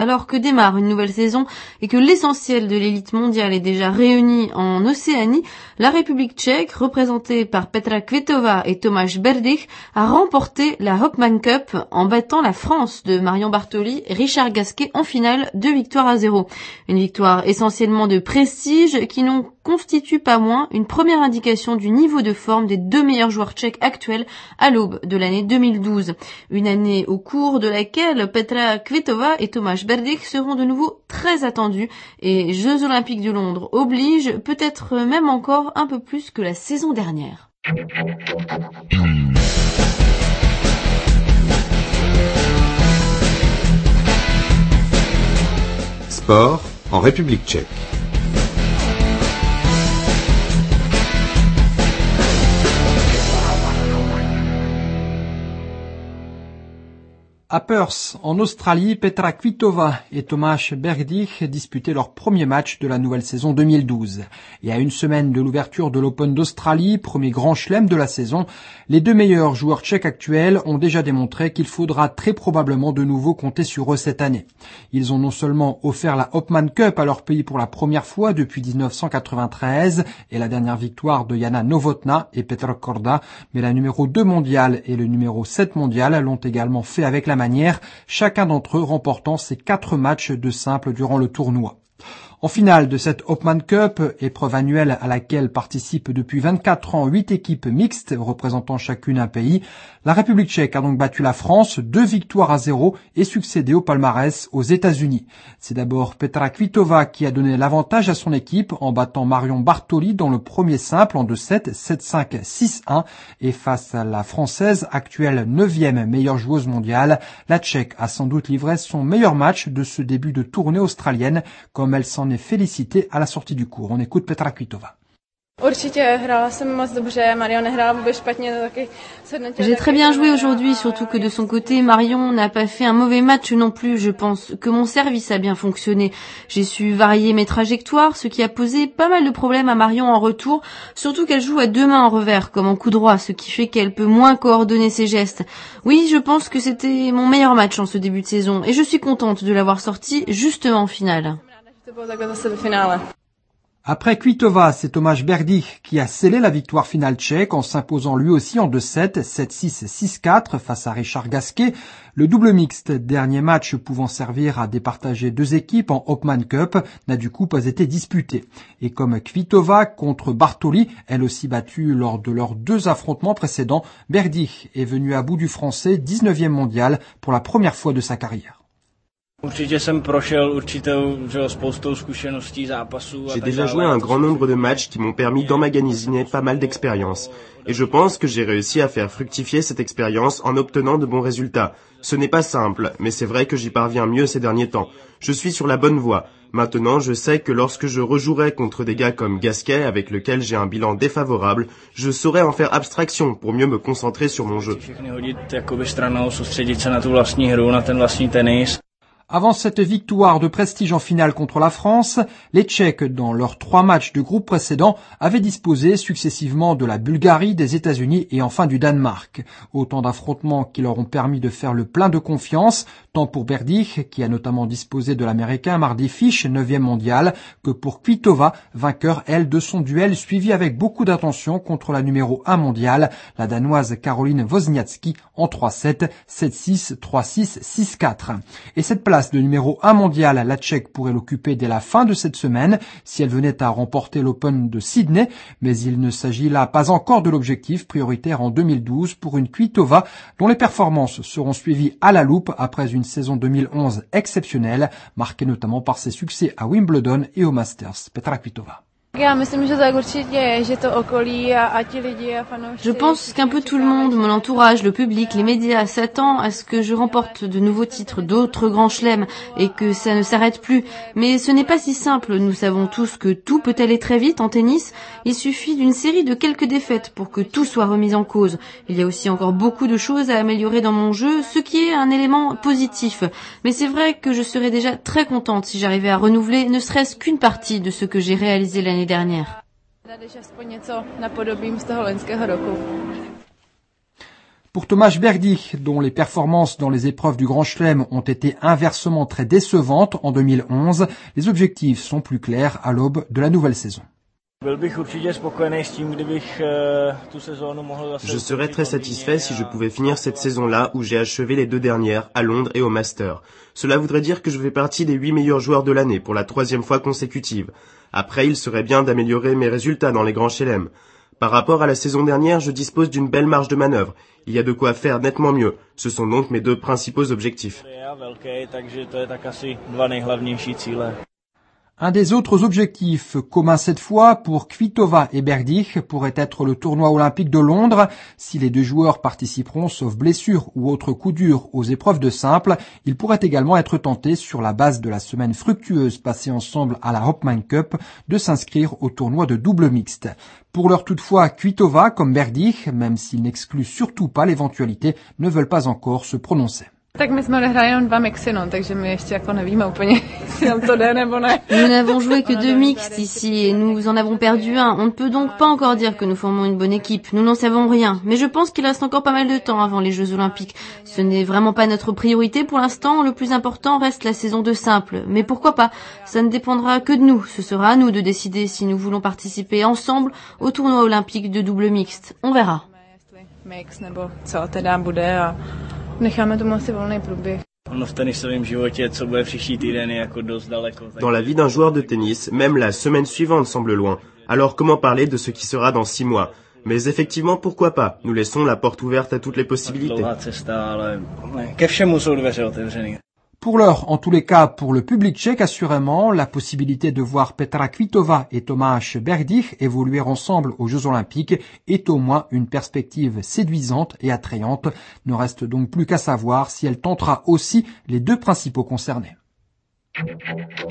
Alors que démarre une nouvelle saison et que l'essentiel de l'élite mondiale est déjà réuni en Océanie, la République tchèque, représentée par Petra Kvitova et Tomáš Berdych, a remporté la Hopman Cup en battant la France de Marion Bartoli et Richard Gasquet en finale, 2-0. Une victoire essentiellement de prestige qui n'en constitue pas moins une première indication du niveau de forme des deux meilleurs joueurs tchèques actuels à l'aube de l'année 2012. Une année au cours de laquelle Petra Kvitova et Tomáš Berdych seront de nouveau très attendus et Jeux Olympiques de Londres obligent, peut-être même encore un peu plus que la saison dernière. Sport en République tchèque. À Perth, en Australie, Petra Kvitova et Tomáš Berdych disputaient leur premier match de la nouvelle saison 2012. Et à une semaine de l'ouverture de l'Open d'Australie, premier grand chelem de la saison, les deux meilleurs joueurs tchèques actuels ont déjà démontré qu'il faudra très probablement de nouveau compter sur eux cette année. Ils ont non seulement offert la Hopman Cup à leur pays pour la première fois depuis 1993 et la dernière victoire de Jana Novotná et Petr Korda, mais la numéro 2 mondiale et le numéro 7 mondial l'ont également fait avec la manière, chacun d'entre eux remportant ses 4 matchs de simple durant le tournoi. En finale de cette Hopman Cup, épreuve annuelle à laquelle participent depuis 24 ans 8 équipes mixtes représentant chacune un pays, la République tchèque a donc battu la France 2-0 et succédé au palmarès aux États-Unis. C'est d'abord Petra Kvitova qui a donné l'avantage à son équipe en battant Marion Bartoli dans le premier simple en 2-7, 7-5, 6-1 et face à la Française, actuelle 9e meilleure joueuse mondiale, la Tchèque a sans doute livré son meilleur match de ce début de tournée australienne comme elle s'en est félicitée à la sortie du cours. On écoute Petra Kvitova. J'ai très bien joué aujourd'hui, surtout que de son côté, Marion n'a pas fait un mauvais match non plus. Je pense que mon service a bien fonctionné. J'ai su varier mes trajectoires, ce qui a posé pas mal de problèmes à Marion en retour, surtout qu'elle joue à deux mains en revers, comme en coup droit, ce qui fait qu'elle peut moins coordonner ses gestes. Oui, je pense que c'était mon meilleur match en ce début de saison, et je suis contente de l'avoir sorti justement en finale. Après Kvitova, c'est Tomáš Berdych qui a scellé la victoire finale tchèque en s'imposant lui aussi en 2-7, 7-6, 6-4 face à Richard Gasquet. Le double mixte, dernier match pouvant servir à départager deux équipes en Hopman Cup, n'a du coup pas été disputé. Et comme Kvitova contre Bartoli, elle aussi battue lors de leurs deux affrontements précédents, Berdych est venue à bout du français 19e mondial pour la première fois de sa carrière. J'ai déjà joué un grand nombre de matchs qui m'ont permis d'emmagasiner pas mal d'expérience. Et je pense que j'ai réussi à faire fructifier cette expérience en obtenant de bons résultats. Ce n'est pas simple, mais c'est vrai que j'y parviens mieux ces derniers temps. Je suis sur la bonne voie. Maintenant, je sais que lorsque je rejouerai contre des gars comme Gasquet, avec lequel j'ai un bilan défavorable, je saurai en faire abstraction pour mieux me concentrer sur mon jeu. Avant cette victoire de prestige en finale contre la France, les Tchèques, dans leurs 3 matchs de groupe précédents, avaient disposé successivement de la Bulgarie, des États-Unis et enfin du Danemark. Autant d'affrontements qui leur ont permis de faire le plein de confiance, tant pour Berdych, qui a notamment disposé de l'Américain Mardy Fish, 9e mondial, que pour Kvitova, vainqueur, elle, de son duel suivi avec beaucoup d'attention contre la numéro 1 mondiale, la Danoise Caroline Wozniacki, en 3-7, 7-6, 3-6, 6-4. Et cette place de numéro 1 mondial, la Tchèque pourrait l'occuper dès la fin de cette semaine si elle venait à remporter l'Open de Sydney, mais il ne s'agit là pas encore de l'objectif prioritaire en 2012 pour une Kvitova dont les performances seront suivies à la loupe après une saison 2011 exceptionnelle, marquée notamment par ses succès à Wimbledon et au Masters. Petra Kvitova. Je pense qu'un peu tout le monde, mon entourage, le public, les médias, s'attend à ce que je remporte de nouveaux titres, d'autres grands chelems, et que ça ne s'arrête plus. Mais ce n'est pas si simple. Nous savons tous que tout peut aller très vite en tennis. Il suffit d'une série de quelques défaites pour que tout soit remis en cause. Il y a aussi encore beaucoup de choses à améliorer dans mon jeu, ce qui est un élément positif. Mais c'est vrai que je serais déjà très contente si j'arrivais à renouveler ne serait-ce qu'une partie de ce que j'ai réalisé l'année dernière. Pour Tomáš Berdych, dont les performances dans les épreuves du Grand Chelem ont été inversement très décevantes en 2011, les objectifs sont plus clairs à l'aube de la nouvelle saison. Je serais très satisfait si je pouvais finir cette saison-là où j'ai achevé les 2 dernières, à Londres et au Master. Cela voudrait dire que je fais partie des 8 meilleurs joueurs de l'année pour la 3e fois consécutive. Après, il serait bien d'améliorer mes résultats dans les grands chelem. Par rapport à la saison dernière, je dispose d'une belle marge de manœuvre. Il y a de quoi faire nettement mieux. Ce sont donc mes 2 principaux objectifs. Un des autres objectifs communs cette fois pour Kvitova et Berdych pourrait être le tournoi olympique de Londres. Si les 2 joueurs participeront, sauf blessure ou autre coup dur, aux épreuves de simple, ils pourraient également être tentés, sur la base de la semaine fructueuse passée ensemble à la Hopman Cup, de s'inscrire au tournoi de double mixte. Pour l'heure toutefois, Kvitova comme Berdych, même s'ils n'excluent surtout pas l'éventualité, ne veulent pas encore se prononcer. Nous n'avons joué que 2 mixtes ici et nous en avons perdu un. On ne peut donc pas encore dire que nous formons une bonne équipe. Nous n'en savons rien. Mais je pense qu'il reste encore pas mal de temps avant les Jeux Olympiques. Ce n'est vraiment pas notre priorité pour l'instant. Le plus important reste la saison de simple. Mais pourquoi pas? Ça ne dépendra que de nous. Ce sera à nous de décider si nous voulons participer ensemble au tournoi olympique de double mixte. On verra. Dans la vie d'un joueur de tennis, même la semaine suivante semble loin. Alors comment parler de ce qui sera dans 6 mois? Mais effectivement, pourquoi pas? Nous laissons la porte ouverte à toutes les possibilités. Pour l'heure, en tous les cas, pour le public tchèque, assurément, la possibilité de voir Petra Kvitova et Tomáš Berdych évoluer ensemble aux Jeux Olympiques est au moins une perspective séduisante et attrayante. Ne reste donc plus qu'à savoir si elle tentera aussi les 2 principaux concernés.